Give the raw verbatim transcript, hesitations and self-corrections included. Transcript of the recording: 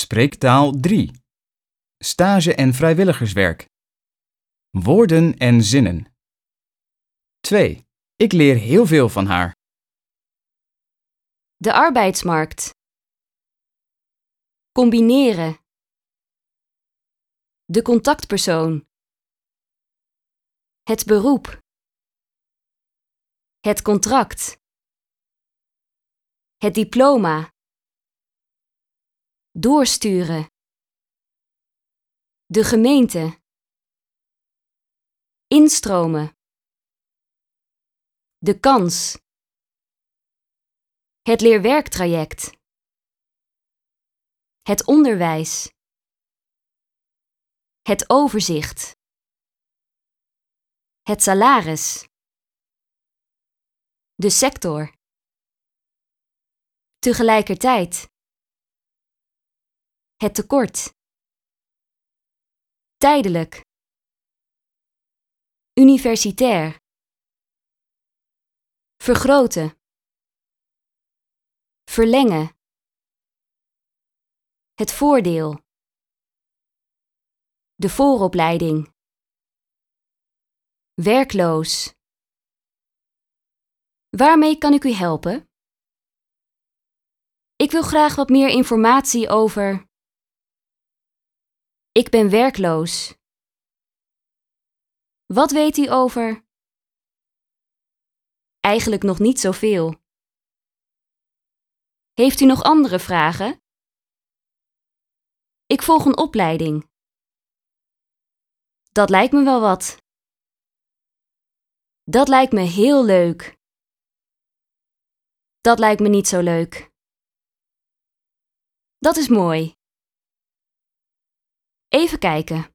Spreektaal drie. Stage en vrijwilligerswerk. Woorden en zinnen. twee. Ik leer heel veel van haar. De arbeidsmarkt. Combineren. De contactpersoon. Het beroep. Het contract. Het diploma. Doorsturen. De gemeente. Instromen. De kans. Het leerwerktraject. Het onderwijs. Het overzicht. Het salaris. De sector. Tegelijkertijd. Het tekort. Tijdelijk. Universitair. Vergroten. Verlengen. Het voordeel. De vooropleiding. Werkloos. Waarmee kan ik u helpen? Ik wil graag wat meer informatie over. Ik ben werkloos. Wat weet u over? Eigenlijk nog niet zoveel. Heeft u nog andere vragen? Ik volg een opleiding. Dat lijkt me wel wat. Dat lijkt me heel leuk. Dat lijkt me niet zo leuk. Dat is mooi. Even kijken.